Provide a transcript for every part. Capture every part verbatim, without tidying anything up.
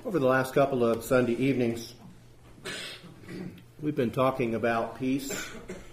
Over the last couple of Sunday evenings, we've been talking about peace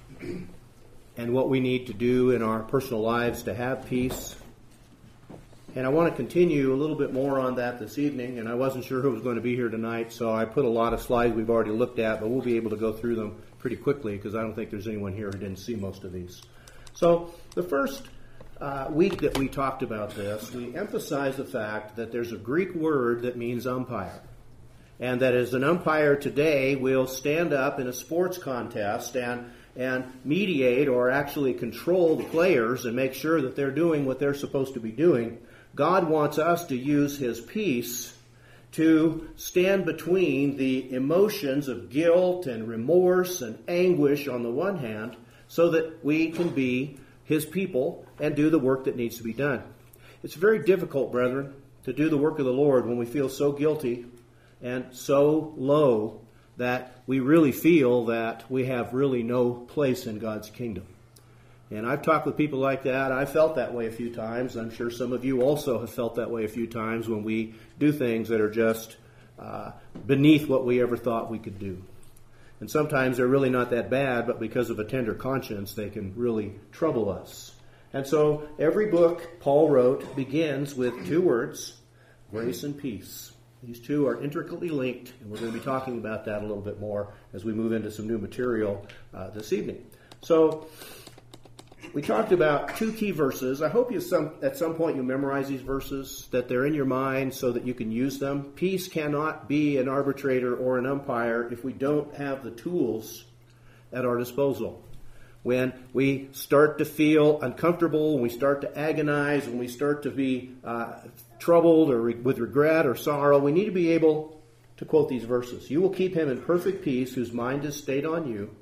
and what we need to do in our personal lives to have peace. And I want to continue a little bit more on that this evening, and I wasn't sure who was going to be here tonight, so I put a lot of slides we've already looked at, but we'll be able to go through them pretty quickly because I don't think there's anyone here who didn't see most of these. So the first uh, week that we talked about this, we emphasized the fact that there's a Greek word that means umpire. And that as an umpire today will stand up in a sports contest and and mediate or actually control the players and make sure that they're doing what they're supposed to be doing, God wants us to use His peace to stand between the emotions of guilt and remorse and anguish on the one hand so that we can be His people and do the work that needs to be done. It's very difficult, brethren, to do the work of the Lord when we feel so guilty and so low that we really feel that we have really no place in God's kingdom. And I've talked with people like that. I felt that way a few times. I'm sure some of you also have felt that way a few times when we do things that are just uh, beneath what we ever thought we could do. And sometimes they're really not that bad, but because of a tender conscience, they can really trouble us. And so every book Paul wrote begins with two words, grace and peace. These two are intricately linked, and we're going to be talking about that a little bit more as we move into some new material uh, this evening. So we talked about two key verses. I hope you some at some point you memorize these verses, that they're in your mind so that you can use them. Peace cannot be an arbitrator or an umpire if we don't have the tools at our disposal. When we start to feel uncomfortable, when we start to agonize, when we start to be uh, troubled or re- with regret or sorrow, we need to be able to quote these verses. You will keep him in perfect peace whose mind is stayed on you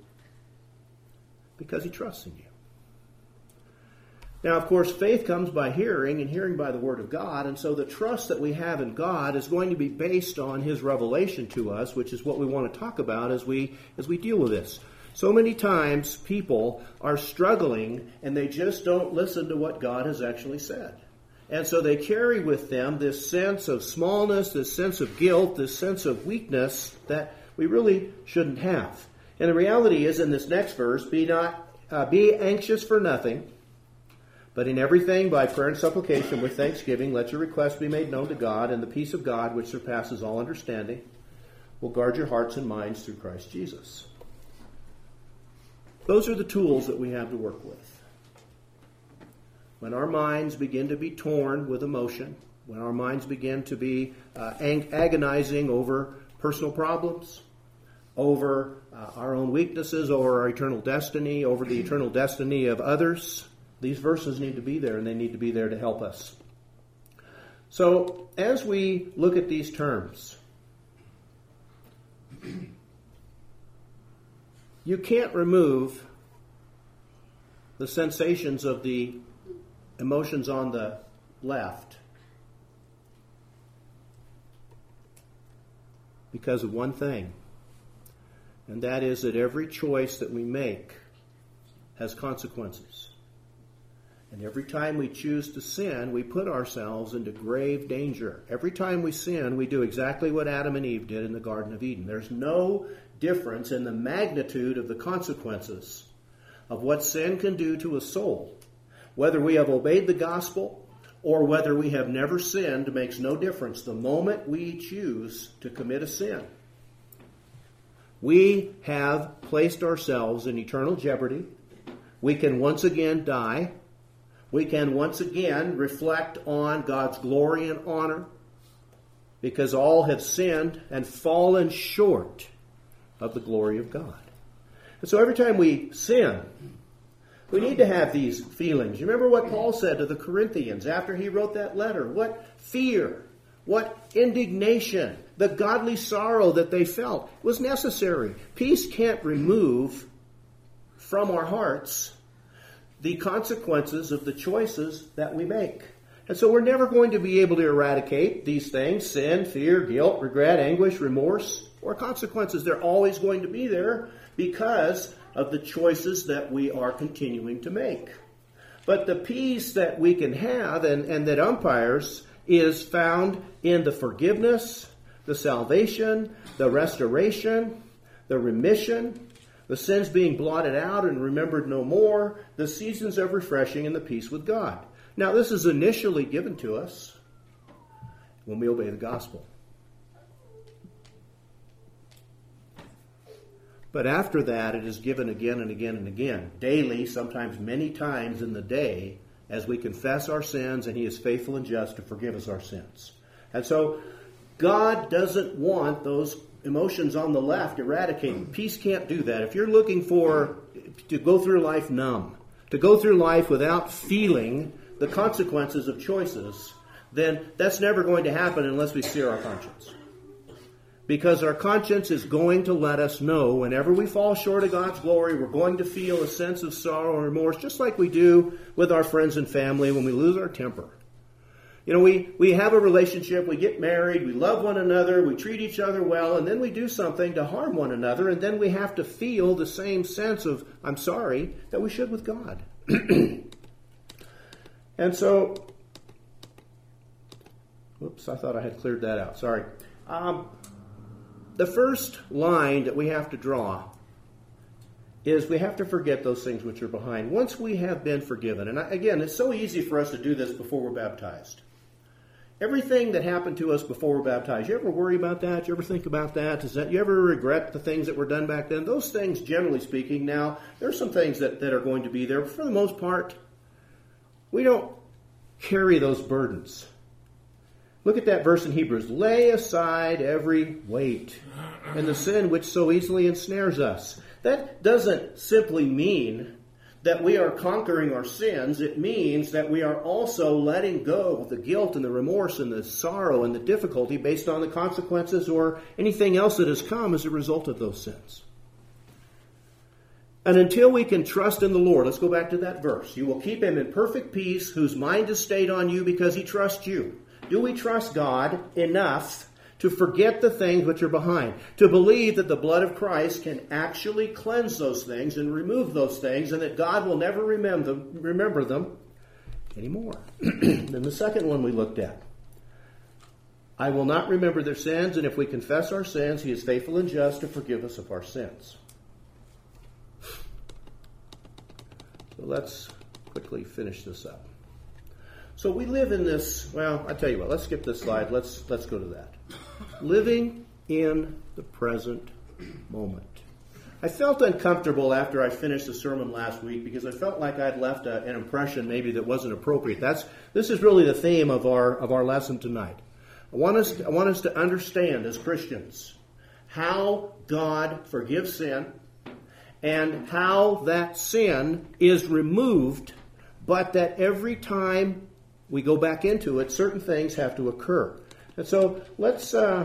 because he trusts in you. Now, of course, faith comes by hearing and hearing by the Word of God, and so the trust that we have in God is going to be based on His revelation to us, which is what we want to talk about as we as we deal with this. So many times people are struggling and they just don't listen to what God has actually said. And so they carry with them this sense of smallness, this sense of guilt, this sense of weakness that we really shouldn't have. And the reality is in this next verse, be not uh, be anxious for nothing, but in everything by prayer and supplication with thanksgiving, let your requests be made known to God, and the peace of God, which surpasses all understanding, will guard your hearts and minds through Christ Jesus. Those are the tools that we have to work with. When our minds begin to be torn with emotion, when our minds begin to be uh, ag- agonizing over personal problems, over uh, our own weaknesses, over our eternal destiny, over the eternal destiny of others, these verses need to be there, and they need to be there to help us. So, as we look at these terms, you can't remove the sensations of the emotions on the left because of one thing, and that is that every choice that we make has consequences. And every time we choose to sin, we put ourselves into grave danger. Every time we sin, we do exactly what Adam and Eve did in the Garden of Eden. There's no difference in the magnitude of the consequences of what sin can do to a soul. Whether we have obeyed the gospel or whether we have never sinned makes no difference. The moment we choose to commit a sin, we have placed ourselves in eternal jeopardy. We can once again die. We can once again reflect on God's glory and honor because all have sinned and fallen short of the glory of God. And so every time we sin, we need to have these feelings. You remember what Paul said to the Corinthians after he wrote that letter? What fear, what indignation, the godly sorrow that they felt was necessary. Peace can't remove from our hearts the consequences of the choices that we make. And so we're never going to be able to eradicate these things, sin, fear, guilt, regret, anguish, remorse, or consequences. They're always going to be there because of the choices that we are continuing to make. But the peace that we can have and, and that umpires is found in the forgiveness, the salvation, the restoration, the remission, the sins being blotted out and remembered no more, the seasons of refreshing, and the peace with God. Now, this is initially given to us when we obey the gospel. But after that, it is given again and again and again, daily, sometimes many times in the day, as we confess our sins, and He is faithful and just to forgive us our sins. And so, God doesn't want those emotions on the left eradicated. Peace can't do that. If you're looking for to go through life numb, to go through life without feeling the consequences of choices, then that's never going to happen unless we sear our conscience. Because our conscience is going to let us know whenever we fall short of God's glory, we're going to feel a sense of sorrow and remorse, just like we do with our friends and family when we lose our temper. You know, we, we have a relationship, we get married, we love one another, we treat each other well, and then we do something to harm one another, and then we have to feel the same sense of, I'm sorry, that we should with God. And so, whoops, I thought I had cleared that out. Sorry. Um, the first line that we have to draw is we have to forget those things which are behind. Once we have been forgiven, and I, again, it's so easy for us to do this before we're baptized. Everything that happened to us before we're baptized, you ever worry about that? You ever think about that? Does that you ever regret the things that were done back then? Those things, generally speaking, now, there are some things that, that are going to be there, but for the most part, we don't carry those burdens. Look at that verse in Hebrews. Lay aside every weight and the sin which so easily ensnares us. That doesn't simply mean that we are conquering our sins. It means that we are also letting go of the guilt and the remorse and the sorrow and the difficulty based on the consequences or anything else that has come as a result of those sins. And until we can trust in the Lord, let's go back to that verse. You will keep him in perfect peace whose mind is stayed on you because he trusts you. Do we trust God enough to forget the things which are behind? To believe that the blood of Christ can actually cleanse those things and remove those things, and that God will never remember them, remember them anymore. Then the second one we looked at. I will not remember their sins, and if we confess our sins, he is faithful and just to forgive us of our sins. So let's quickly finish this up. So we live in this, well, I tell you what, let's skip this slide. Let's let's go to that. Living in the present moment. I felt uncomfortable after I finished the sermon last week because I felt like I'd left a, an impression maybe that wasn't appropriate. That's this is really the theme of our of our lesson tonight. I want us to, I want us to understand as Christians how God forgives sin and how that sin is removed, but that every time we go back into it, certain things have to occur. And so let's uh,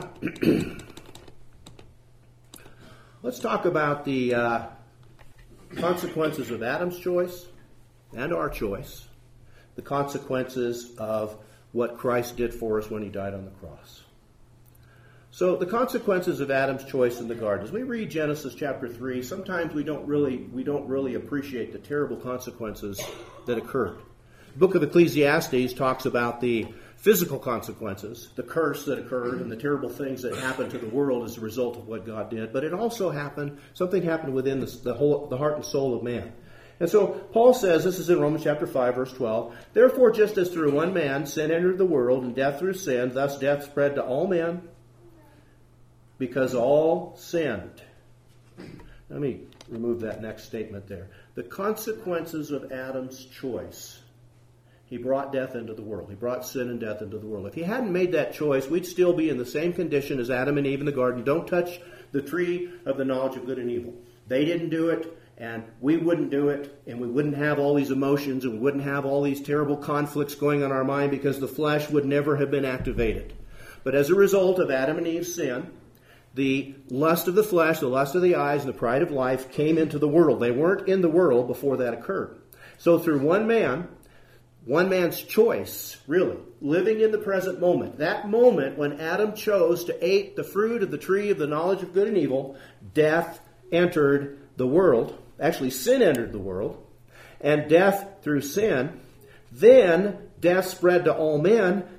let's talk about the uh, consequences of Adam's choice and our choice, the consequences of what Christ did for us when he died on the cross. So the consequences of Adam's choice in the garden. As we read Genesis chapter three, sometimes we don't really we don't really appreciate the terrible consequences that occurred. The book of Ecclesiastes talks about the physical consequences, the curse that occurred and the terrible things that happened to the world as a result of what God did. But it also happened, something happened within the, the, whole, the heart and soul of man. And so Paul says, this is in Romans chapter five, verse twelve, therefore just as through one man sin entered the world and death through sin, thus death spread to all men because all sinned. Let me remove that next statement there. The consequences of Adam's choice. He brought death into the world. He brought sin and death into the world. If he hadn't made that choice, we'd still be in the same condition as Adam and Eve in the garden. Don't touch the tree of the knowledge of good and evil. They didn't do it, and we wouldn't do it, and we wouldn't have all these emotions, and we wouldn't have all these terrible conflicts going on in our mind because the flesh would never have been activated. But as a result of Adam and Eve's sin, the lust of the flesh, the lust of the eyes, and the pride of life came into the world. They weren't in the world before that occurred. So through one man, One man's choice, really, living in the present moment. That moment when Adam chose to eat the fruit of the tree of the knowledge of good and evil, death entered the world. Actually, sin entered the world. And death through sin. Then death spread to all men.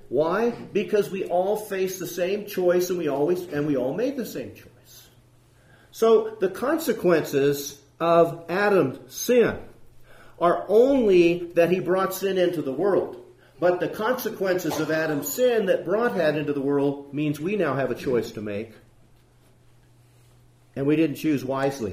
Why? Because we all face the same choice and we always and we all made the same choice. So the consequences of Adam's sin are only that he brought sin into the world. But the consequences of Adam's sin that brought that into the world means we now have a choice to make. And we didn't choose wisely.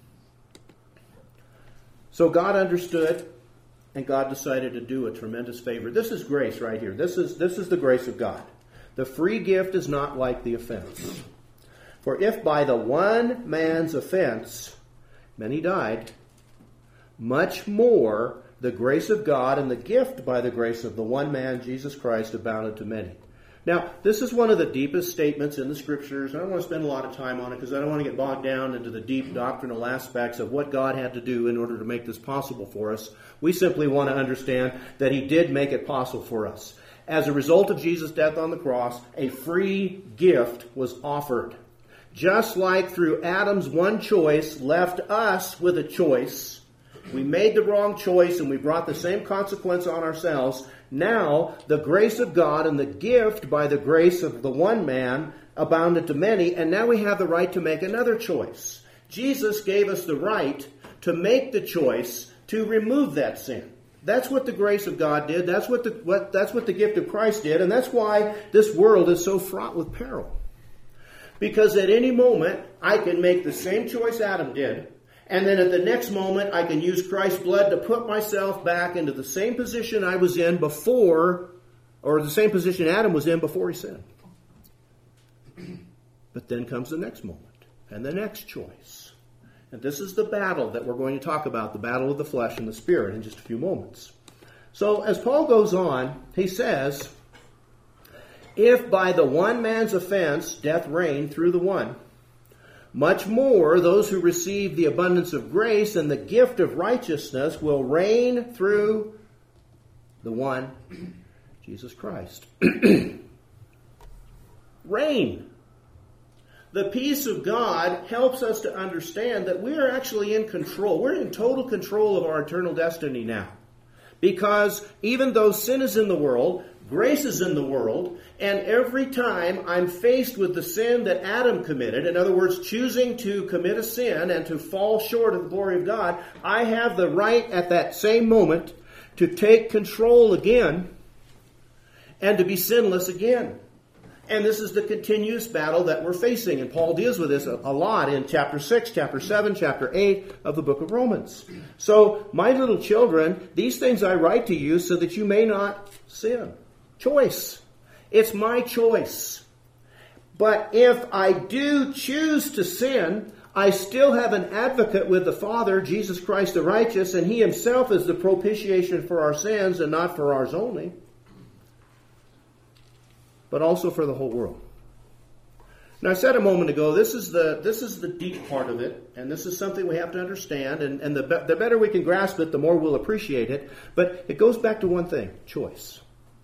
So God understood, and God decided to do a tremendous favor. This is grace right here. This is, this is the grace of God. The free gift is not like the offense. For if by the one man's offense many died, much more the grace of God and the gift by the grace of the one man, Jesus Christ, abounded to many. Now, this is one of the deepest statements in the Scriptures. I don't want to spend a lot of time on it because I don't want to get bogged down into the deep doctrinal aspects of what God had to do in order to make this possible for us. We simply want to understand that He did make it possible for us. As a result of Jesus' death on the cross, a free gift was offered. Just like through Adam's one choice left us with a choice, we made the wrong choice and we brought the same consequence on ourselves. Now, the grace of God and the gift by the grace of the one man abounded to many, and now we have the right to make another choice. Jesus gave us the right to make the choice to remove that sin. That's what the grace of God did. That's what the what, that's what the gift of Christ did, and that's why this world is so fraught with peril. Because at any moment, I can make the same choice Adam did, and then at the next moment, I can use Christ's blood to put myself back into the same position I was in before, or the same position Adam was in before he sinned. But then comes the next moment, and the next choice. And this is the battle that we're going to talk about, the battle of the flesh and the spirit, in just a few moments. So as Paul goes on, he says, if by the one man's offense death reigned through the one, much more, those who receive the abundance of grace and the gift of righteousness will reign through the one, Jesus Christ. Reign. The peace of God helps us to understand that we are actually in control. We're in total control of our eternal destiny now. Because even though sin is in the world, grace is in the world, and every time I'm faced with the sin that Adam committed, in other words, choosing to commit a sin and to fall short of the glory of God, I have the right at that same moment to take control again and to be sinless again. And this is the continuous battle that we're facing. And Paul deals with this a, a lot in chapter six, chapter seven, chapter eight of the book of Romans. So, my little children, these things I write to you so that you may not sin. Choice. It's my choice. But if I do choose to sin, I still have an advocate with the Father, Jesus Christ the righteous, and He Himself is the propitiation for our sins and not for ours only, but also for the whole world. Now, I said a moment ago, this is the this is the deep part of it, and this is something we have to understand, and, and the, be- the better we can grasp it, the more we'll appreciate it. But it goes back to one thing, choice.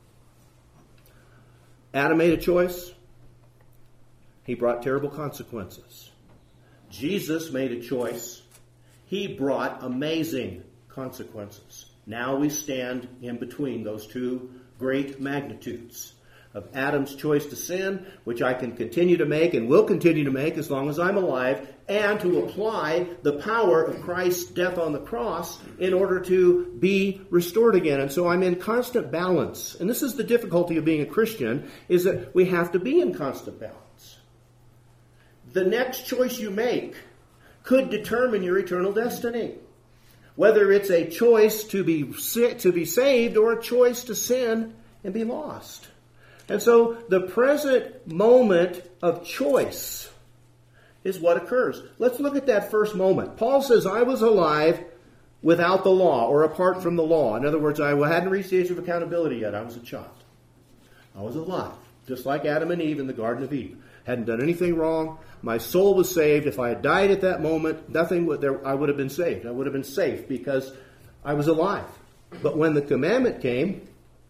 Adam made a choice. He brought terrible consequences. Jesus made a choice. He brought amazing consequences. Now we stand in between those two great magnitudes of Adam's choice to sin, which I can continue to make and will continue to make as long as I'm alive, and to apply the power of Christ's death on the cross in order to be restored again. And so I'm in constant balance. And this is the difficulty of being a Christian, is that we have to be in constant balance. The next choice you make could determine your eternal destiny. Whether it's a choice to be to be saved or a choice to sin and be lost. And so the present moment of choice is what occurs. Let's look at that first moment. Paul says, I was alive without the law or apart from the law. In other words, I hadn't reached the age of accountability yet. I was a child. I was alive, just like Adam and Eve in the Garden of Eden. Hadn't done anything wrong. My soul was saved. If I had died at that moment, nothing would there. I would have been saved. I would have been safe because I was alive. But when the commandment came,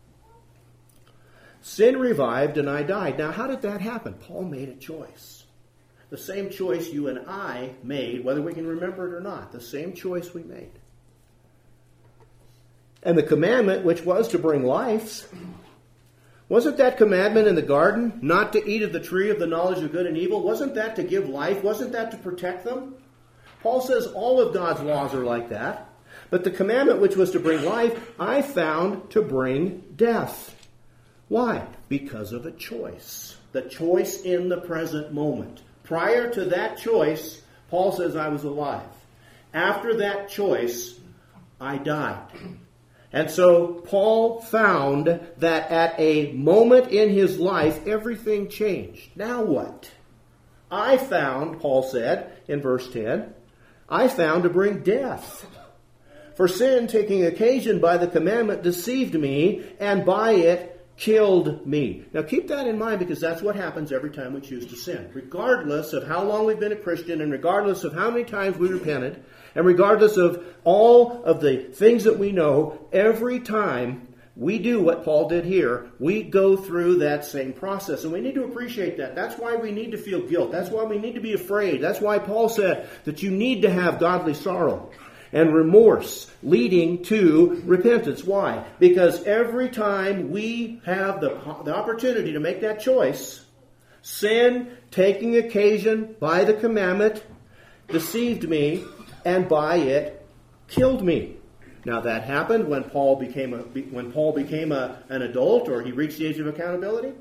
sin revived and I died. Now, how did that happen? Paul made a choice. The same choice you and I made, whether we can remember it or not. The same choice we made. And the commandment, which was to bring life, Wasn't that commandment in the garden, not to eat of the tree of the knowledge of good and evil? Wasn't that to give life? Wasn't that to protect them? Paul says all of God's laws are like that. But the commandment which was to bring life, I found to bring death. Why? Because of a choice. The choice in the present moment. Prior to that choice, Paul says I was alive. After that choice, I died. And so Paul found that at a moment in his life, everything changed. Now what? I found, Paul said in verse ten, I found to bring death. For sin, taking occasion by the commandment, deceived me, and by it killed me. Now keep that in mind, because that's what happens every time we choose to sin. Regardless of how long we've been a Christian, and regardless of how many times we repented, and regardless of all of the things that we know, every time we do what Paul did here, we go through that same process. And we need to appreciate that. That's why we need to feel guilt. That's why we need to be afraid. That's why Paul said that you need to have godly sorrow and remorse leading to repentance. Why? Because every time we have the, the opportunity to make that choice, sin, taking occasion by the commandment, deceived me, and by it killed me. Now that happened when Paul became a, when Paul became a, an adult, or he reached the age of accountability.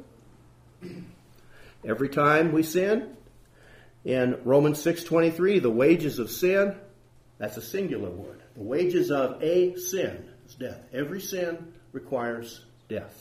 Every time we sin, in Romans six twenty-three, the wages of sin, that's a singular word. The wages of a sin is death. Every sin requires death.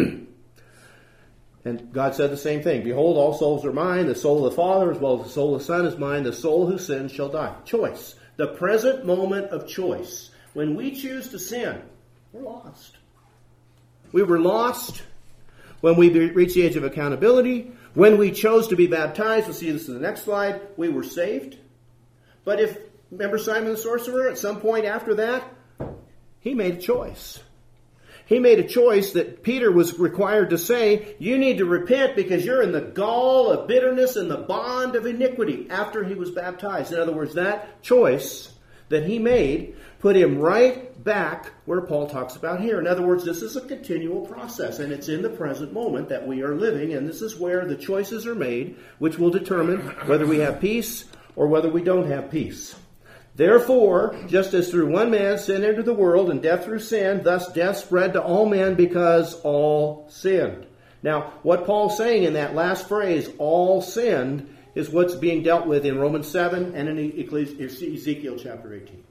And God said the same thing. Behold, all souls are mine. The soul of the Father as well as the soul of the Son is mine. The soul who sins shall die. Choice. The present moment of choice. When we choose to sin, we're lost. We were lost when we reached the age of accountability. When we chose to be baptized, we'll see this in the next slide, we were saved. But if, remember Simon the sorcerer, at some point after that, he made a choice. He made a choice that Peter was required to say, you need to repent because you're in the gall of bitterness and the bond of iniquity after he was baptized. In other words, that choice that he made put him right back where Paul talks about here. In other words, this is a continual process, and it's in the present moment that we are living, and this is where the choices are made, which will determine whether we have peace or whether we don't have peace. Therefore, just as through one man sin entered the world, and death through sin, thus death spread to all men because all sinned. Now, what Paul's saying in that last phrase, all sinned, is what's being dealt with in Romans seven and in Ezekiel chapter eighteen.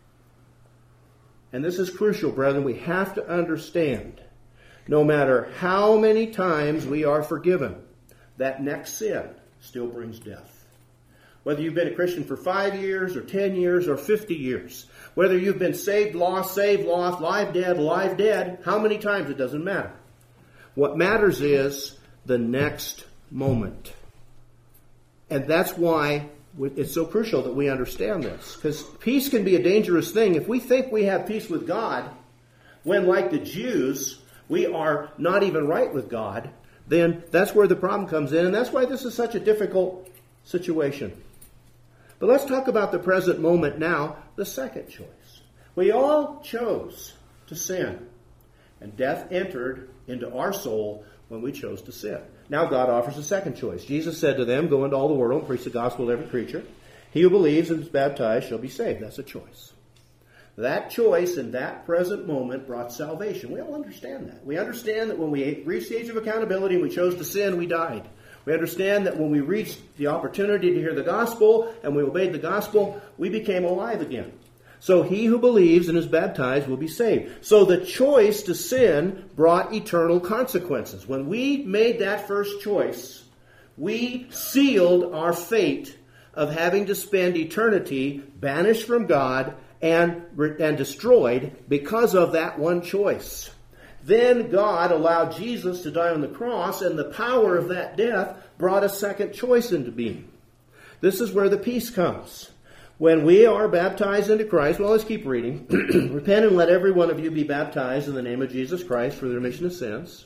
And this is crucial, brethren. We have to understand, no matter how many times we are forgiven, that next sin still brings death. Whether you've been a Christian for five years or ten years or fifty years. Whether you've been saved, lost, saved, lost, live, dead, live, dead. How many times, it doesn't matter. What matters is the next moment. And that's why it's so crucial that we understand this. Because peace can be a dangerous thing. If we think we have peace with God, when, like the Jews, we are not even right with God, then that's where the problem comes in. And that's why this is such a difficult situation. But let's talk about the present moment now, the second choice. We all chose to sin, and death entered into our soul when we chose to sin. Now God offers a second choice. Jesus said to them, go into all the world and preach the gospel to every creature. He who believes and is baptized shall be saved. That's a choice. That choice in that present moment brought salvation. We all understand that. We understand that when we reached the age of accountability and we chose to sin, we died. We understand that when we reached the opportunity to hear the gospel and we obeyed the gospel, we became alive again. So he who believes and is baptized will be saved. So the choice to sin brought eternal consequences. When we made that first choice, we sealed our fate of having to spend eternity banished from God and, and destroyed because of that one choice. Then God allowed Jesus to die on the cross, and the power of that death brought a second choice into being. This is where the peace comes. When we are baptized into Christ, well, let's keep reading. Repent and let every one of you be baptized in the name of Jesus Christ for the remission of sins.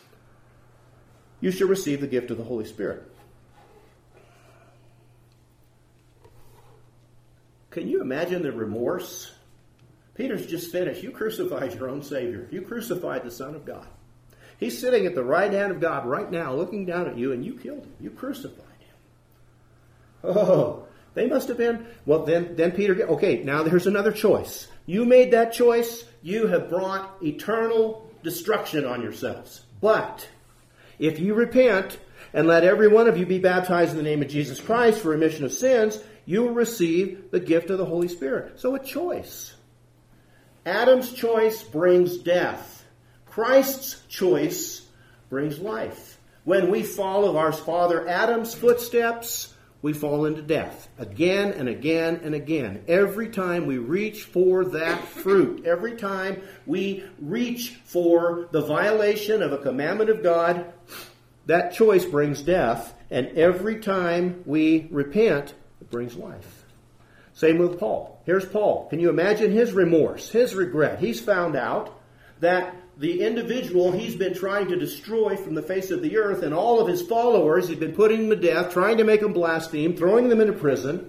You shall receive the gift of the Holy Spirit. Can you imagine the remorse? Peter's just finished. You crucified your own Savior. You crucified the Son of God. He's sitting at the right hand of God right now, looking down at you, and you killed him. You crucified him. Oh, they must have been. Well, then, then Peter, okay, now there's another choice. You made that choice. You have brought eternal destruction on yourselves. But if you repent and let every one of you be baptized in the name of Jesus Christ for remission of sins, you will receive the gift of the Holy Spirit. So a choice. Adam's choice brings death. Christ's choice brings life. When we follow our father Adam's footsteps, we fall into death again and again and again. Every time we reach for that fruit, every time we reach for the violation of a commandment of God, that choice brings death. And every time we repent, it brings life. Same with Paul. Here's Paul. Can you imagine his remorse, his regret? He's found out that the individual he's been trying to destroy from the face of the earth and all of his followers, he's been putting them to death, trying to make them blaspheme, throwing them into prison.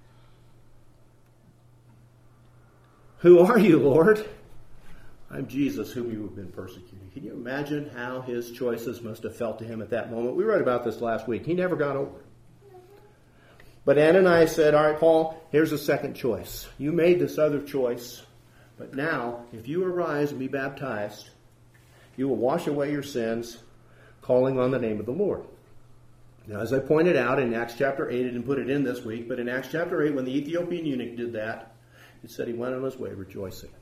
Who are you, Lord? I'm Jesus, whom you have been persecuting. Can you imagine how his choices must have felt to him at that moment? We read about this last week. He never got over it. But Ananias said, all right, Paul, here's a second choice. You made this other choice, but now, if you arise and be baptized, you will wash away your sins, calling on the name of the Lord. Now, as I pointed out in Acts chapter eight, I didn't put it in this week, but in Acts chapter eight, when the Ethiopian eunuch did that, it said he went on his way rejoicing.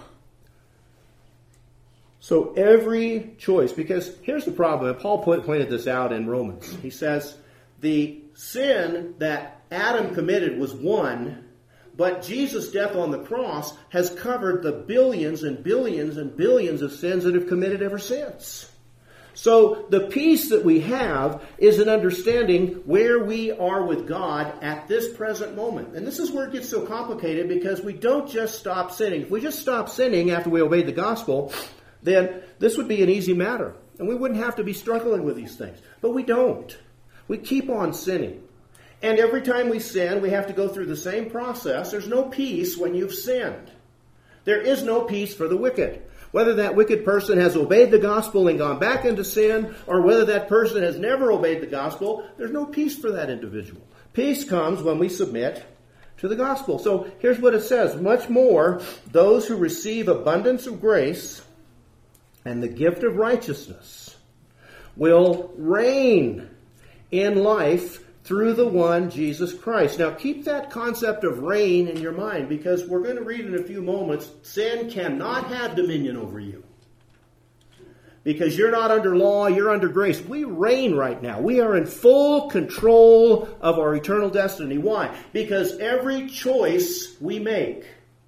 So every choice, because here's the problem, and Paul pointed this out in Romans. He says, the sin that Adam committed was one, but Jesus' death on the cross has covered the billions and billions and billions of sins that have committed ever since. So the peace that we have is an understanding where we are with God at this present moment. And this is where it gets so complicated, because we don't just stop sinning. If we just stop sinning after we obeyed the gospel, then this would be an easy matter. And we wouldn't have to be struggling with these things. But we don't. We keep on sinning. And every time we sin, we have to go through the same process. There's no peace when you've sinned. There is no peace for the wicked. Whether that wicked person has obeyed the gospel and gone back into sin, or whether that person has never obeyed the gospel, there's no peace for that individual. Peace comes when we submit to the gospel. So here's what it says. Much more, those who receive abundance of grace and the gift of righteousness will reign in life through the one, Jesus Christ. Now, keep that concept of reign in your mind, because we're going to read in a few moments, sin cannot have dominion over you. Because you're not under law, you're under grace. We reign right now. We are in full control of our eternal destiny. Why? Because every choice we make,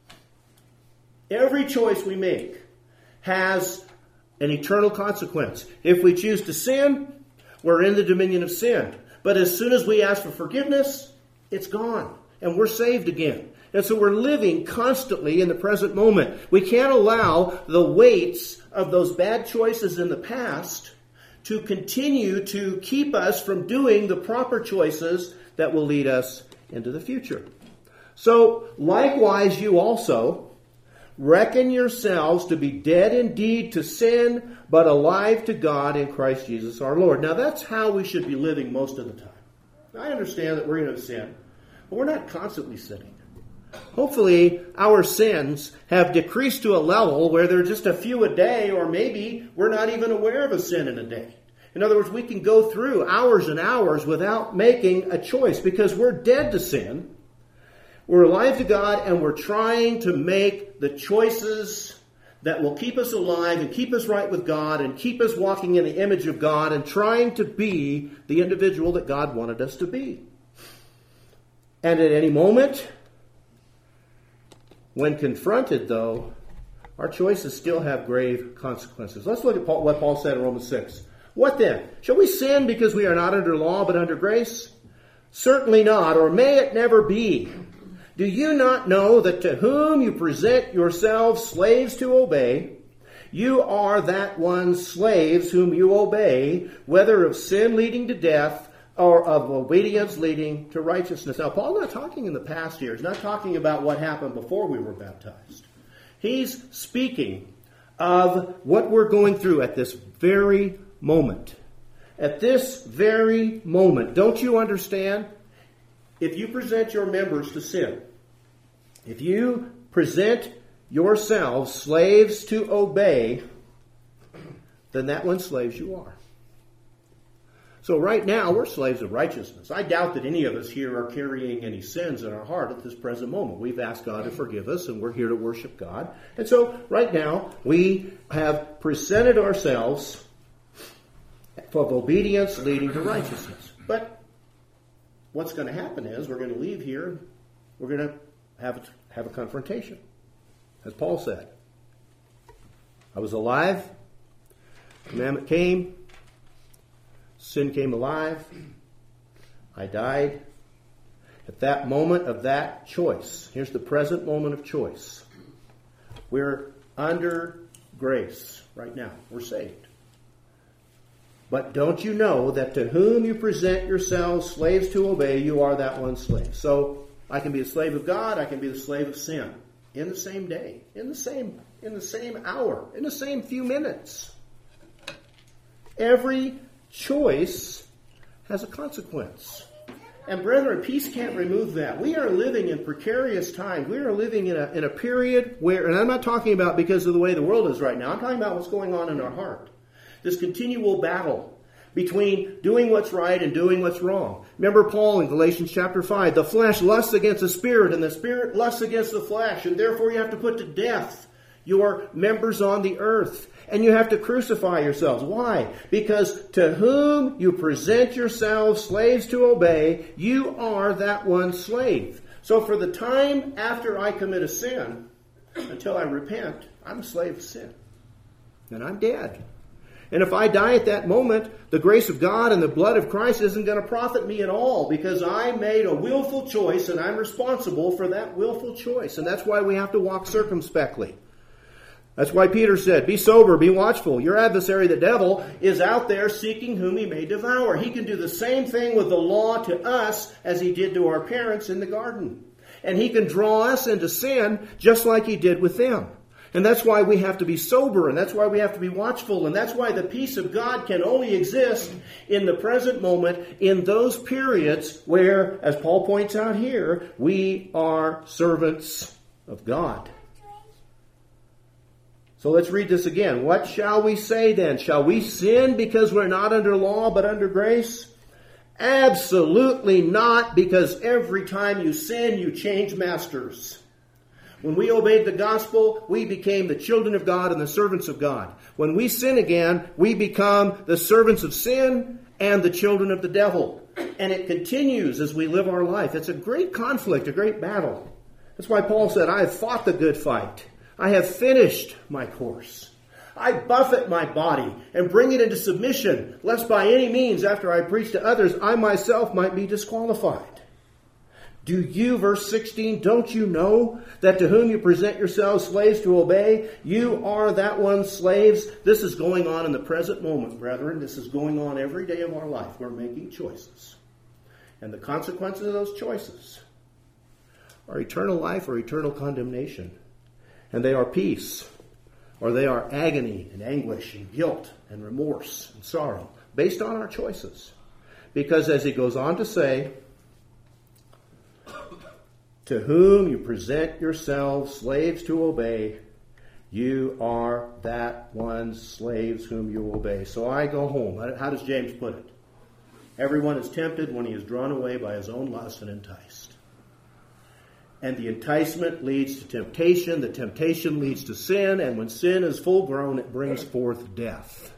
every choice we make has an eternal consequence. If we choose to sin, we're in the dominion of sin. But as soon as we ask for forgiveness, it's gone. And we're saved again. And so we're living constantly in the present moment. We can't allow the weights of those bad choices in the past to continue to keep us from doing the proper choices that will lead us into the future. So, likewise, you also reckon yourselves to be dead indeed to sin, but alive to God in Christ Jesus our Lord. Now that's how we should be living most of the time. I understand that we're going to sin, but we're not constantly sinning. Hopefully our sins have decreased to a level where they're just a few a day, or maybe we're not even aware of a sin in a day. In other words, we can go through hours and hours without making a choice, because we're dead to sin. We're alive to God, and we're trying to make the choices that will keep us alive and keep us right with God and keep us walking in the image of God and trying to be the individual that God wanted us to be. And at any moment, when confronted, though, our choices still have grave consequences. Let's look at Paul, what Paul said in Romans six. What then? Shall we sin because we are not under law but under grace? Certainly not, or may it never be. Do you not know that to whom you present yourselves slaves to obey, you are that one's slaves whom you obey, whether of sin leading to death or of obedience leading to righteousness? Now, Paul's not talking in the past here. He's not talking about what happened before we were baptized. He's speaking of what we're going through at this very moment. At this very moment. Don't you understand? If you present your members to sin, if you present yourselves slaves to obey, then that one slaves you are. So right now, we're slaves of righteousness. I doubt that any of us here are carrying any sins in our heart at this present moment. We've asked God to forgive us, and we're here to worship God. And so right now, we have presented ourselves of obedience leading to righteousness. But what's going to happen is we're going to leave here, we're going to have, have a confrontation. As Paul said, I was alive, commandment came, sin came alive, I died. At that moment of that choice, here's the present moment of choice. We're under grace right now. We're saved. But don't you know that to whom you present yourselves slaves to obey, you are that one slave. So I can be a slave of God, I can be the slave of sin. In the same day, in the same, in the same hour, in the same few minutes. Every choice has a consequence. And brethren, peace can't remove that. We are living in precarious times. We are living in a, in a period where, and I'm not talking about because of the way the world is right now, I'm talking about what's going on in our heart. This continual battle between doing what's right and doing what's wrong. Remember Paul in Galatians chapter five, the flesh lusts against the spirit and the spirit lusts against the flesh, and therefore you have to put to death your members on the earth. And you have to crucify yourselves. Why? Because to whom you present yourselves slaves to obey, you are that one slave. So for the time after I commit a sin, until I repent, I'm a slave of sin. And I'm dead. And if I die at that moment, the grace of God and the blood of Christ isn't going to profit me at all, because I made a willful choice and I'm responsible for that willful choice. And that's why we have to walk circumspectly. That's why Peter said, be sober, be watchful. Your adversary, the devil, is out there seeking whom he may devour. He can do the same thing with the law to us as he did to our parents in the garden. And he can draw us into sin just like he did with them. And that's why we have to be sober, and that's why we have to be watchful, and that's why the peace of God can only exist in the present moment, in those periods where, as Paul points out here, we are servants of God. So let's read this again. What shall we say then? Shall we sin because we're not under law but under grace? Absolutely not, because every time you sin, you change masters. When we obeyed the gospel, we became the children of God and the servants of God. When we sin again, we become the servants of sin and the children of the devil. And it continues as we live our life. It's a great conflict, a great battle. That's why Paul said, I have fought the good fight. I have finished my course. I buffet my body and bring it into submission, lest by any means, after I preach to others, I myself might be disqualified. Do you, verse sixteen, don't you know that to whom you present yourselves slaves to obey, you are that one slaves? This is going on in the present moment, brethren. This is going on every day of our life. We're making choices. And the consequences of those choices are eternal life or eternal condemnation. And they are peace, or they are agony and anguish and guilt and remorse and sorrow, based on our choices. Because as he goes on to say, to whom you present yourselves slaves to obey, you are that one slaves whom you obey. So I go home. How does James put it? Everyone is tempted when he is drawn away by his own lust and enticed. And the enticement leads to temptation. The temptation leads to sin. And when sin is full grown, it brings forth death.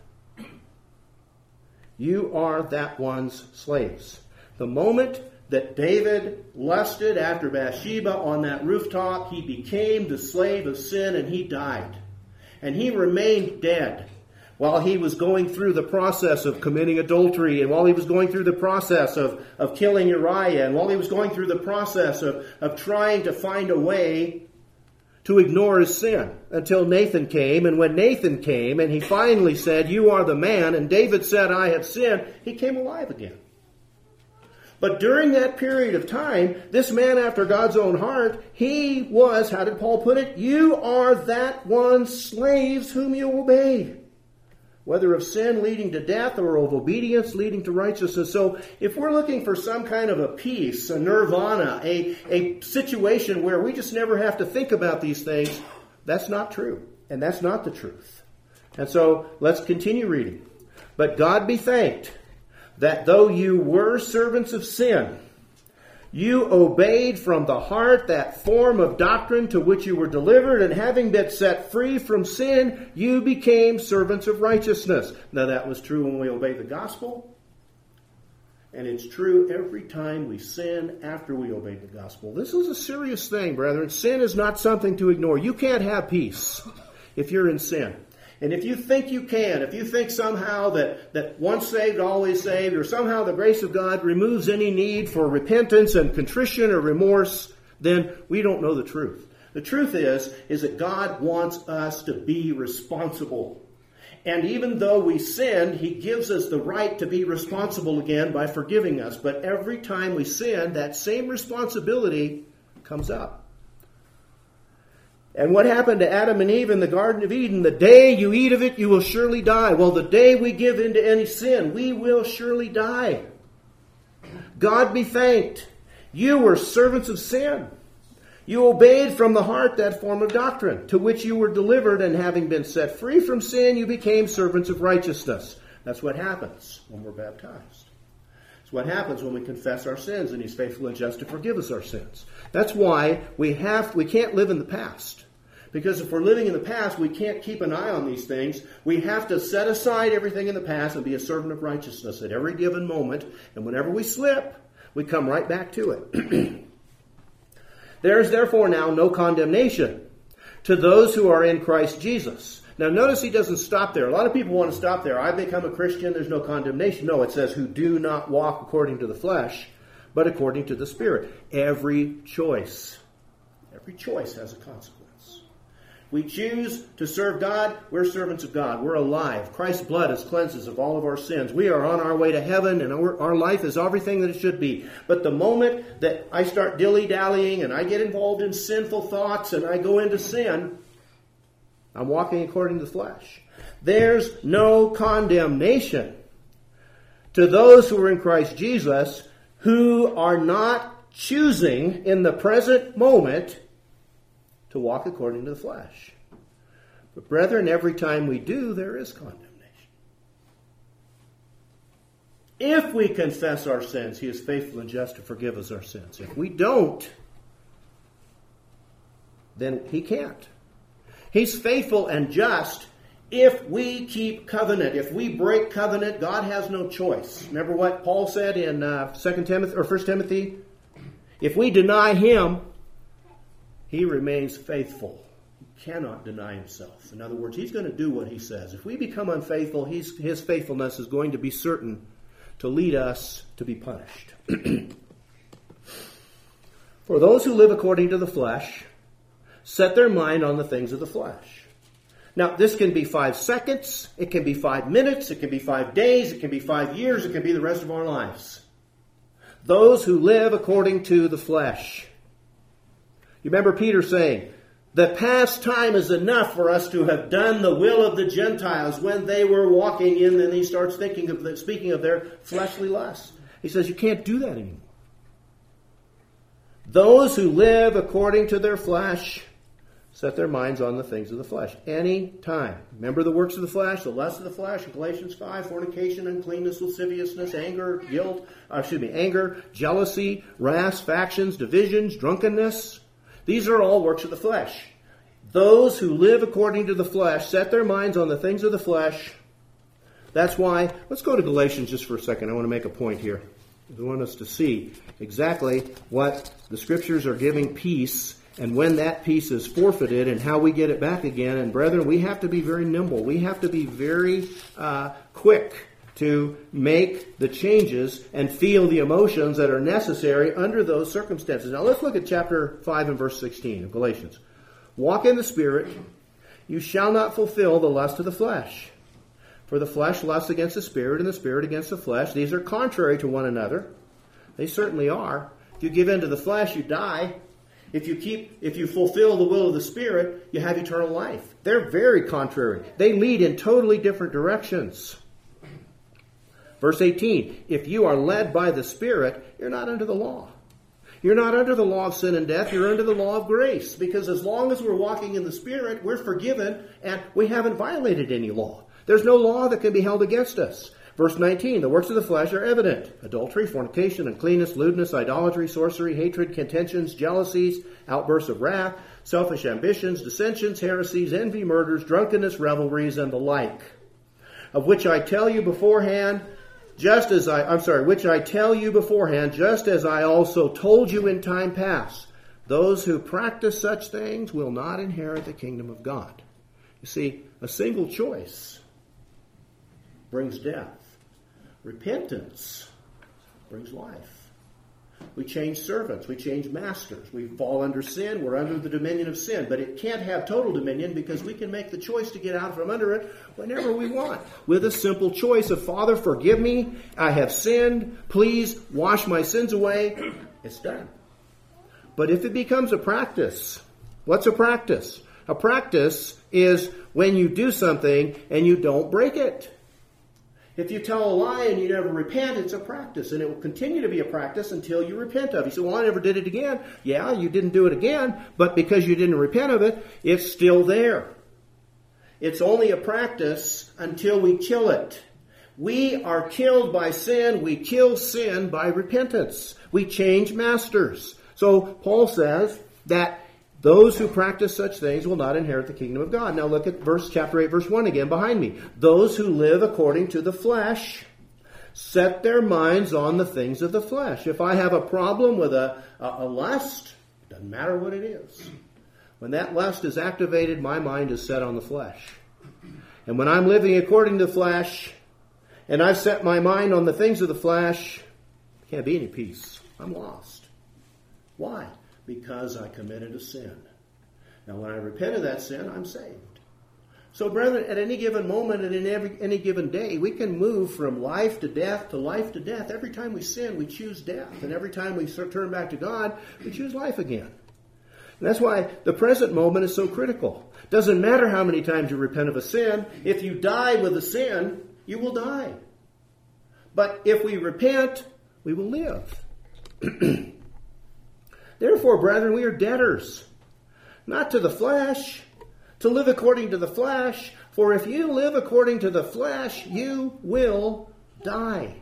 You are that one's slaves. The moment that David lusted after Bathsheba on that rooftop, he became the slave of sin and he died. And he remained dead while he was going through the process of committing adultery, and while he was going through the process of, of killing Uriah, and while he was going through the process of, of trying to find a way to ignore his sin, until Nathan came. And when Nathan came and he finally said, you are the man, and David said, I have sinned, he came alive again. But during that period of time, this man after God's own heart, he was, how did Paul put it? You are that one slaves whom you obey. whether of sin leading to death or of obedience leading to righteousness. So if we're looking for some kind of a peace, a nirvana, a, a situation where we just never have to think about these things, that's not true. And that's not the truth. And so let's continue reading. But God be thanked that though you were servants of sin, you obeyed from the heart that form of doctrine to which you were delivered, and having been set free from sin, you became servants of righteousness. Now that was true when we obeyed the gospel, and it's true every time we sin after we obeyed the gospel. This is a serious thing, brethren. Sin is not something to ignore. You can't have peace if you're in sin. And if you think you can, if you think somehow that, that once saved, always saved, or somehow the grace of God removes any need for repentance and contrition or remorse, then we don't know the truth. The truth is, is that God wants us to be responsible. And even though we sinned, He gives us the right to be responsible again by forgiving us. But every time we sin, that same responsibility comes up. And what happened to Adam and Eve in the Garden of Eden? The day you eat of it, you will surely die. Well, the day we give in to any sin, we will surely die. God be thanked. You were servants of sin. You obeyed from the heart that form of doctrine to which you were delivered, and having been set free from sin, you became servants of righteousness. That's what happens when we're baptized. It's what happens when we confess our sins, and He's faithful and just to forgive us our sins. That's why we have we can't live in the past. Because if we're living in the past, we can't keep an eye on these things. We have to set aside everything in the past and be a servant of righteousness at every given moment. And whenever we slip, we come right back to it. There is therefore now no condemnation to those who are in Christ Jesus. Now notice he doesn't stop there. A lot of people want to stop there. I've become a Christian, there's no condemnation. No, it says who do not walk according to the flesh, but according to the Spirit. Every choice, every choice has a consequence. We choose to serve God, we're servants of God. We're alive. Christ's blood has cleansed us of all of our sins. We are on our way to heaven, and our, our life is everything that it should be. But the moment that I start dilly-dallying and I get involved in sinful thoughts and I go into sin, I'm walking according to the flesh. There's no condemnation to those who are in Christ Jesus who are not choosing in the present moment to walk according to the flesh. But brethren, every time we do, there is condemnation. If we confess our sins, He is faithful and just to forgive us our sins. If we don't, then He can't. He's faithful and just if we keep covenant. If we break covenant, God has no choice. Remember what Paul said in uh, Second Timothy or First Timothy? If we deny Him, He remains faithful. He cannot deny Himself. In other words, He's going to do what He says. If we become unfaithful, he's, His faithfulness is going to be certain to lead us to be punished. For those who live according to the flesh set their mind on the things of the flesh. Now, this can be five seconds, it can be five minutes, it can be five days, it can be five years, it can be the rest of our lives. Those who live according to the flesh. You remember Peter saying, the past time is enough for us to have done the will of the Gentiles when they were walking in, and he starts thinking of the, speaking of their fleshly lusts. He says, you can't do that anymore. Those who live according to their flesh set their minds on the things of the flesh. Any time. Remember the works of the flesh, the lust of the flesh, Galatians five, fornication, uncleanness, lasciviousness, anger, guilt, uh, excuse me, anger, jealousy, wrath, factions, divisions, drunkenness. These are all works of the flesh. Those who live according to the flesh set their minds on the things of the flesh. That's why, let's go to Galatians just for a second. I want to make a point here. I want us to see exactly what the Scriptures are giving peace and when that peace is forfeited and how we get it back again. And brethren, we have to be very nimble. We have to be very uh, quick to make the changes and feel the emotions that are necessary under those circumstances. Now let's look at chapter five and verse sixteen of Galatians. Walk in the Spirit, you shall not fulfill the lust of the flesh. For the flesh lusts against the Spirit, and the Spirit against the flesh. These are contrary to one another. They certainly are. If you give in to the flesh, you die. If you keep, if you fulfill the will of the Spirit, you have eternal life. They're very contrary. They lead in totally different directions. Verse eighteen, if you are led by the Spirit, you're not under the law. You're not under the law of sin and death. You're under the law of grace. Because as long as we're walking in the Spirit, we're forgiven and we haven't violated any law. There's no law that can be held against us. Verse nineteen, the works of the flesh are evident. Adultery, fornication, uncleanness, lewdness, idolatry, sorcery, hatred, contentions, jealousies, outbursts of wrath, selfish ambitions, dissensions, heresies, envy, murders, drunkenness, revelries, and the like. Of which I tell you beforehand, just as I, I'm sorry, which I tell you beforehand, just as I also told you in time past, those who practice such things will not inherit the kingdom of God. You see, a single choice brings death. Repentance brings life. We change servants. We change masters. We fall under sin. We're under the dominion of sin. But it can't have total dominion because we can make the choice to get out from under it whenever we want. With a simple choice of, Father, forgive me. I have sinned. Please wash my sins away. It's done. But if it becomes a practice, what's a practice? A practice is when you do something and you don't break it. If you tell a lie and you never repent, it's a practice, and it will continue to be a practice until you repent of it. You say, well, I never did it again. Yeah, you didn't do it again, but because you didn't repent of it, it's still there. It's only a practice until we kill it. We are killed by sin. We kill sin by repentance. We change masters. So Paul says that those who practice such things will not inherit the kingdom of God. Now look at verse chapter eight, verse one again behind me. Those who live according to the flesh set their minds on the things of the flesh. If I have a problem with a, a, a lust, it doesn't matter what it is. When that lust is activated, my mind is set on the flesh. And when I'm living according to the flesh, and I've set my mind on the things of the flesh, there can't be any peace. I'm lost. Why? Because I committed a sin. Now, when I repent of that sin, I'm saved. So, brethren, at any given moment and in every, any given day, we can move from life to death to life to death. Every time we sin, we choose death. And every time we turn back to God, we choose life again. And that's why the present moment is so critical. Doesn't matter how many times you repent of a sin. If you die with a sin, you will die. But if we repent, we will live. Therefore, brethren, we are debtors, not to the flesh, to live according to the flesh. For if you live according to the flesh, you will die.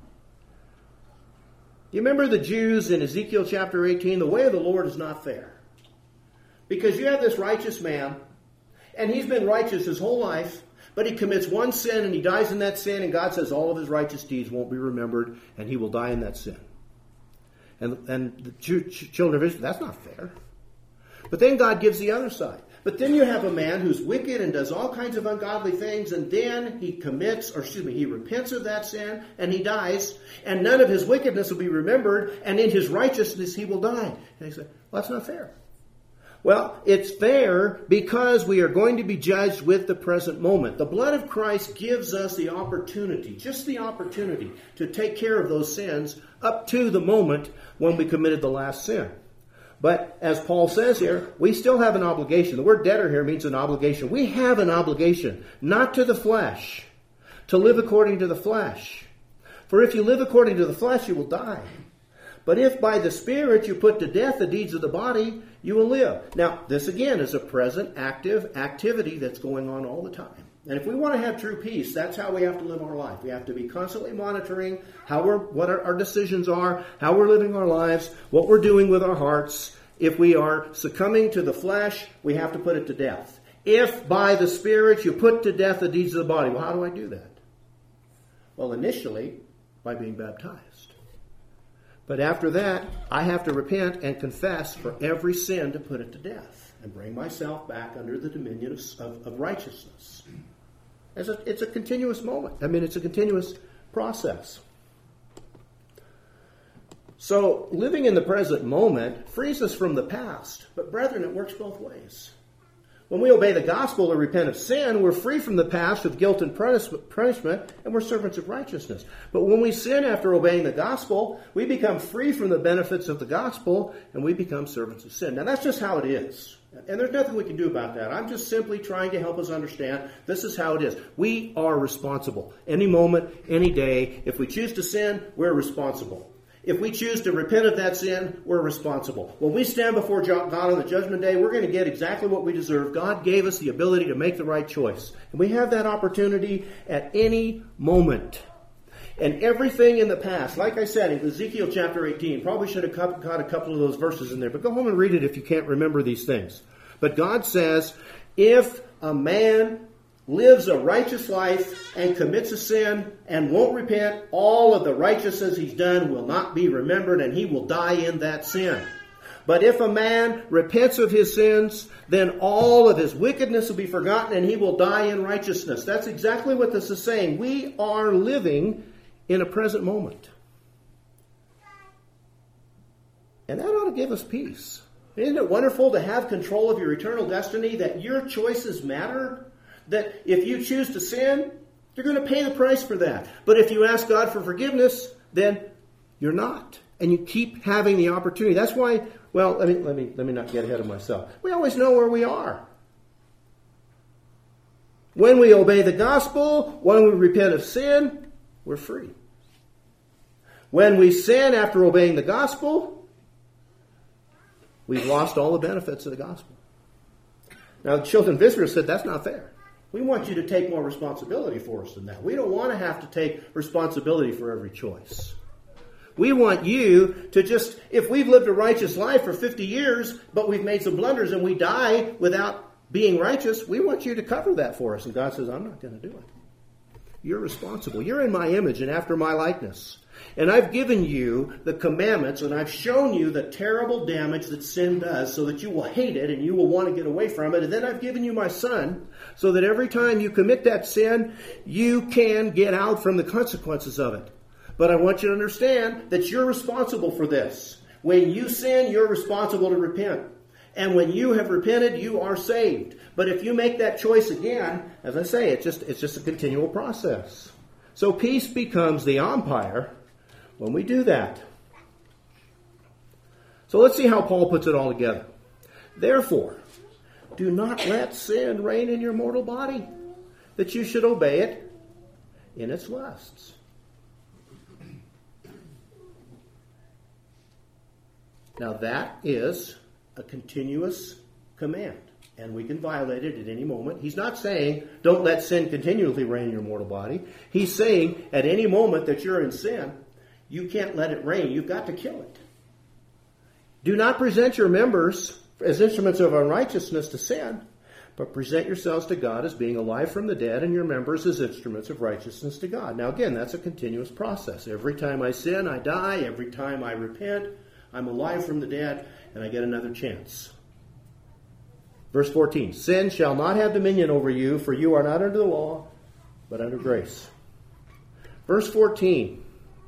You remember the Jews in Ezekiel chapter eighteen? The way of the Lord is not fair. Because you have this righteous man, and he's been righteous his whole life, but he commits one sin and he dies in that sin, and God says all of his righteous deeds won't be remembered, and he will die in that sin. And, and the children of Israel, that's not fair. But then God gives the other side. But then you have a man who's wicked and does all kinds of ungodly things, and then he commits, or excuse me, he repents of that sin, and he dies, and none of his wickedness will be remembered, and in his righteousness he will die. And he said, well, that's not fair. Well, it's fair because we are going to be judged with the present moment. The blood of Christ gives us the opportunity, just the opportunity, to take care of those sins up to the moment when we committed the last sin. But as Paul says here, we still have an obligation. The word debtor here means an obligation. We have an obligation, not to the flesh, to live according to the flesh. For if you live according to the flesh, you will die. But if by the Spirit you put to death the deeds of the body, you will live. Now, this again is a present active activity that's going on all the time. And if we want to have true peace, that's how we have to live our life. We have to be constantly monitoring how we're, what our, our decisions are, how we're living our lives, what we're doing with our hearts. If we are succumbing to the flesh, we have to put it to death. If by the Spirit you put to death the deeds of the body, well, how do I do that? Well, initially, by being baptized. But after that, I have to repent and confess for every sin to put it to death and bring myself back under the dominion of, of, of righteousness. It's a, it's a continuous moment. I mean, it's a continuous process. So living in the present moment frees us from the past. But brethren, it works both ways. When we obey the gospel or repent of sin, we're free from the past of guilt and punishment, and we're servants of righteousness. But when we sin after obeying the gospel, we become free from the benefits of the gospel, and we become servants of sin. Now, that's just how it is. And there's nothing we can do about that. I'm just simply trying to help us understand this is how it is. We are responsible. Any moment, any day, if we choose to sin, we're responsible. If we choose to repent of that sin, we're responsible. When we stand before God on the judgment day, we're going to get exactly what we deserve. God gave us the ability to make the right choice. And we have that opportunity at any moment. And everything in the past, like I said, in Ezekiel chapter eighteen, probably should have got a couple of those verses in there, but go home and read it if you can't remember these things. But God says, if a man lives a righteous life and commits a sin and won't repent, all of the righteousness he's done will not be remembered and he will die in that sin. But if a man repents of his sins, then all of his wickedness will be forgotten and he will die in righteousness. That's exactly what this is saying. We are living in a present moment. And that ought to give us peace. Isn't it wonderful to have control of your eternal destiny, that your choices matter? That if you choose to sin, you're going to pay the price for that. But if you ask God for forgiveness, then you're not. And you keep having the opportunity. That's why, well, let me, let me, let me not get ahead of myself. We always know where we are. When we obey the gospel, when we repent of sin, we're free. When we sin after obeying the gospel, we've lost all the benefits of the gospel. Now, the children of Israel said, that's not fair. We want you to take more responsibility for us than that. We don't want to have to take responsibility for every choice. We want you to just, if we've lived a righteous life for fifty years, but we've made some blunders and we die without being righteous, we want you to cover that for us. And God says, I'm not going to do it. You're responsible. You're in my image and after my likeness. And I've given you the commandments and I've shown you the terrible damage that sin does so that you will hate it and you will want to get away from it. And then I've given you my son so that every time you commit that sin, you can get out from the consequences of it. But I want you to understand that you're responsible for this. When you sin, you're responsible to repent. And when you have repented, you are saved. But if you make that choice again, as I say, it's just, it's just a continual process. So peace becomes the umpire when we do that. So let's see how Paul puts it all together. Therefore, do not let sin reign in your mortal body, that you should obey it in its lusts. Now that is a continuous command, and we can violate it at any moment. He's not saying, don't let sin continually reign in your mortal body. He's saying, at any moment that you're in sin, you can't let it reign. You've got to kill it. Do not present your members as instruments of unrighteousness to sin, but present yourselves to God as being alive from the dead, and your members as instruments of righteousness to God. Now again, that's a continuous process. Every time I sin, I die. Every time I repent, I'm alive from the dead, and I get another chance. Verse fourteen, sin shall not have dominion over you, for you are not under the law, but under grace. Verse fourteen,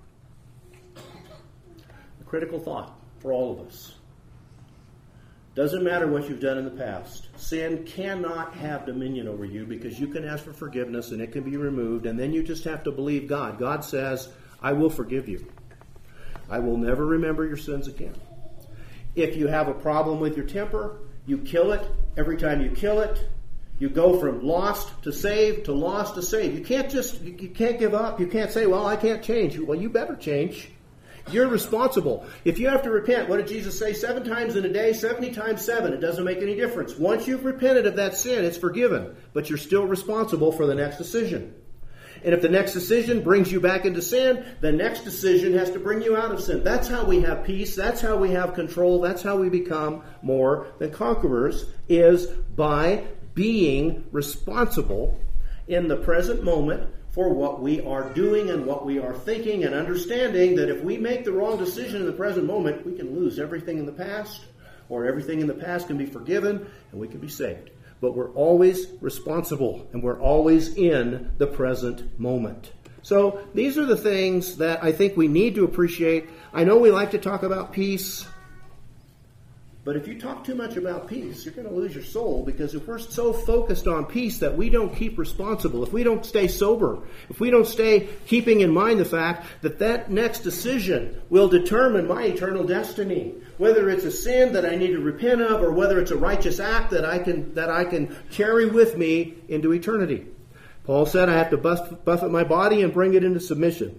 a critical thought for all of us. Doesn't matter what you've done in the past. Sin cannot have dominion over you because you can ask for forgiveness and it can be removed, and then you just have to believe God. God says, I will forgive you. I will never remember your sins again. If you have a problem with your temper, you kill it. Every time you kill it, you go from lost to saved to lost to saved. You can't just, you can't give up. You can't say, well, I can't change. Well, you better change. You're responsible. If you have to repent, what did Jesus say? Seven times in a day, seventy times seven. It doesn't make any difference. Once you've repented of that sin, it's forgiven. But you're still responsible for the next decision. And if the next decision brings you back into sin, the next decision has to bring you out of sin. That's how we have peace. That's how we have control. That's how we become more than conquerors, is by being responsible in the present moment for what we are doing and what we are thinking, and understanding that if we make the wrong decision in the present moment, we can lose everything in the past, or everything in the past can be forgiven, and we can be saved. But we're always responsible, and we're always in the present moment. So these are the things that I think we need to appreciate. I know we like to talk about peace, But if you talk too much about peace, you're going to lose your soul, because if we're so focused on peace that we don't keep responsible, if we don't stay sober, if we don't stay keeping in mind the fact that that next decision will determine my eternal destiny, whether it's a sin that I need to repent of or whether it's a righteous act that I can that I can carry with me into eternity. Paul said I have to buff, buffet my body and bring it into submission.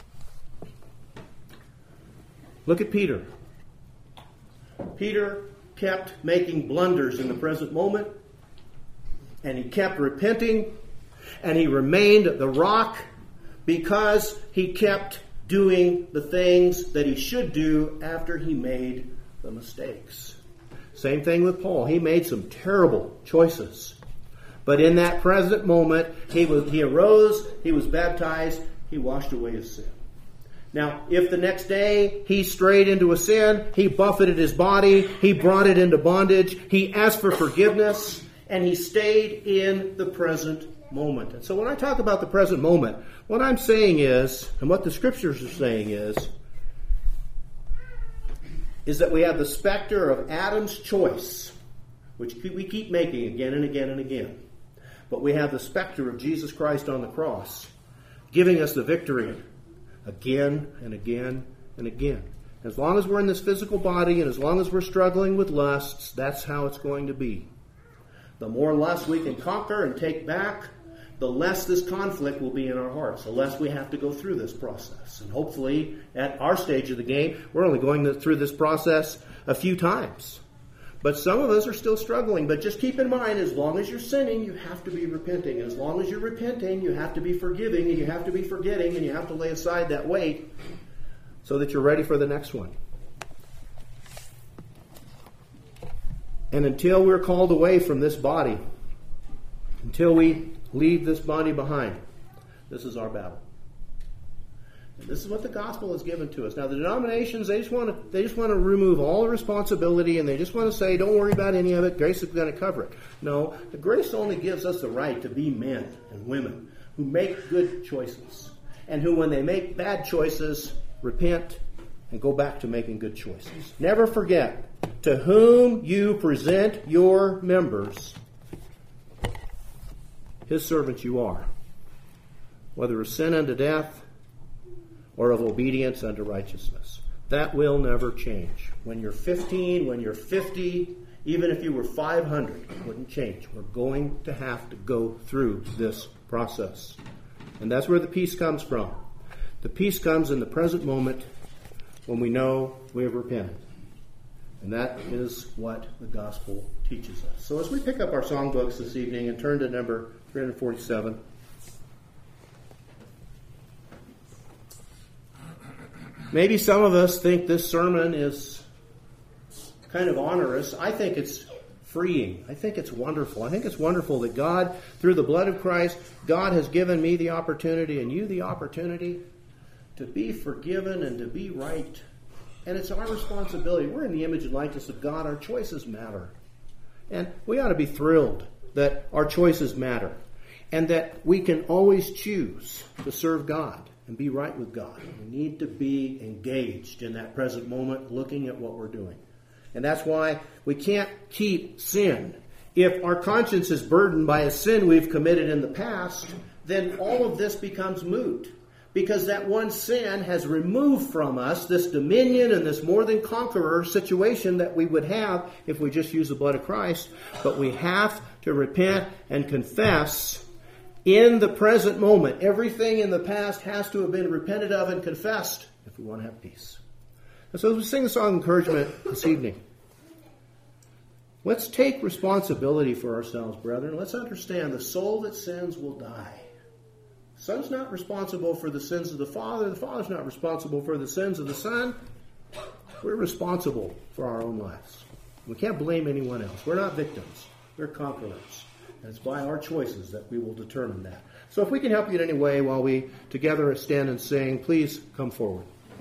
Look at Peter. Peter kept making blunders in the present moment, and he kept repenting, and he remained the rock because he kept doing the things that he should do after he made the mistakes. Same thing with Paul. He made some terrible choices. But in that present moment, he was he arose, he was baptized, he washed away his sin. Now, if the next day he strayed into a sin, he buffeted his body, he brought it into bondage, he asked for forgiveness, and he stayed in the present moment. And so when I talk about the present moment, what I'm saying is, and what the Scriptures are saying is, is that we have the specter of Adam's choice, which we keep making again and again and again. But we have the specter of Jesus Christ on the cross, giving us the victory again and again and again. As long as we're in this physical body and as long as we're struggling with lusts, that's how it's going to be. The more lust we can conquer and take back, the less this conflict will be in our hearts, the less we have to go through this process. And hopefully, at our stage of the game, we're only going through this process a few times. But some of us are still struggling. But just keep in mind, as long as you're sinning, you have to be repenting. As long as you're repenting, you have to be forgiving, and you have to be forgetting, and you have to lay aside that weight so that you're ready for the next one. And until we're called away from this body, until we leave this body behind, this is our battle. And this is what the gospel has given to us. Now, the denominations, they just want to they just want to remove all the responsibility, and they just want to say, don't worry about any of it. Grace is going to cover it. No, the grace only gives us the right to be men and women who make good choices, and who, when they make bad choices, repent and go back to making good choices. Never forget, to whom you present your members, his servants you are, whether of sin unto death or of obedience unto righteousness. That will never change. When you're fifteen, when you're fifty, even if you were five hundred, it wouldn't change. We're going to have to go through this process. And that's where the peace comes from. The peace comes in the present moment when we know we have repented. And that is what the gospel teaches us. So as we pick up our songbooks this evening and turn to number three forty-seven, maybe some of us think this sermon is kind of onerous. I think it's freeing. I think it's wonderful. I think it's wonderful that God, through the blood of Christ, God has given me the opportunity and you the opportunity to be forgiven and to be right. And it's our responsibility. We're in the image and likeness of God. Our choices matter. And we ought to be thrilled that our choices matter and that we can always choose to serve God and be right with God. We need to be engaged in that present moment, looking at what we're doing. And that's why we can't keep sin. If our conscience is burdened by a sin we've committed in the past, then all of this becomes moot. Because that one sin has removed from us this dominion and this more than conqueror situation that we would have if we just use the blood of Christ. But we have to repent and confess in the present moment. Everything in the past has to have been repented of and confessed if we want to have peace. And so as we sing the song of encouragement this evening, let's take responsibility for ourselves, brethren. Let's understand the soul that sins will die. The Son's not responsible for the sins of the Father. The Father's not responsible for the sins of the Son. We're responsible for our own lives. We can't blame anyone else. We're not victims. We're conquerors. And it's by our choices that we will determine that. So if we can help you in any way while we together stand and sing, please come forward.